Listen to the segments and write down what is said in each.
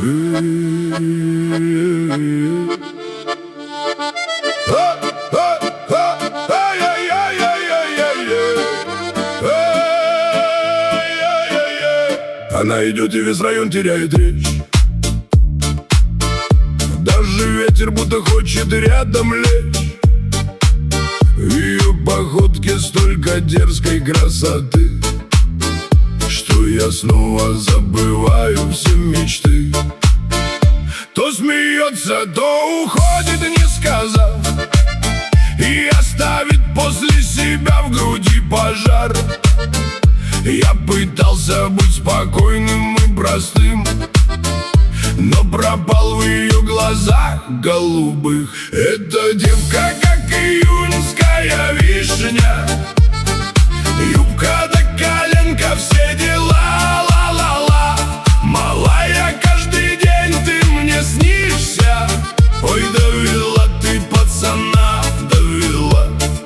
Она идет, и весь район теряет речь. Даже ветер будто хочет рядом лечь. В ее походке столько дерзкой красоты, что я снова забываю все мечты. То смеется, то уходит, не сказав, и оставит после себя в груди пожар. Я пытался быть спокойным и простым, но пропал в ее глазах голубых. Эта девка, как июньская вишня, юбка до коленка, все дела, ла-ла-ла. Малая, каждый день ты мне снишься. Ой, довела ты пацана, довела.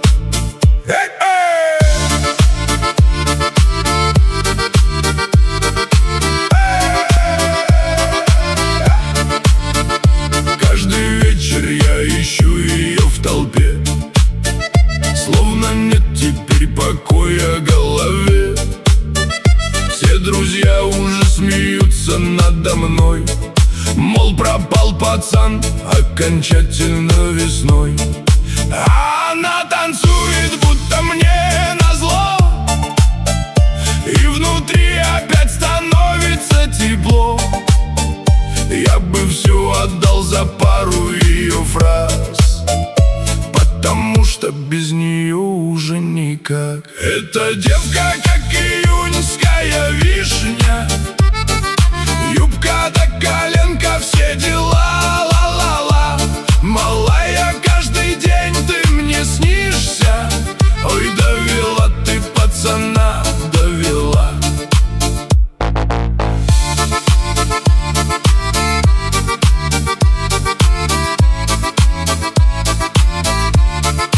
Ищу ее в толпе, словно нет теперь покоя голове. Все друзья уже смеются надо мной, мол, пропал пацан окончательно весной. А она танцует, будто мне назло, и внутри опять становится тепло. Я бы все отдал за пару ее фраз, потому что без нее уже никак. Эта девка, как июньская